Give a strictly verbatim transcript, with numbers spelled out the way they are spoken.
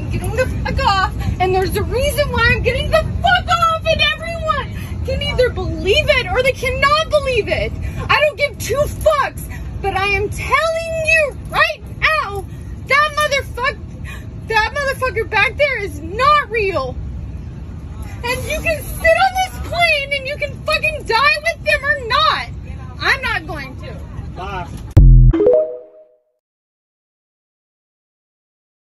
I'm getting the fuck off, and there's a reason why I'm getting the fuck off, and everyone can either believe it or they cannot believe it. I don't give two fucks, but I am telling you right now, that motherfucker, that motherfucker back there is not real. And you can sit on this plane and you can fucking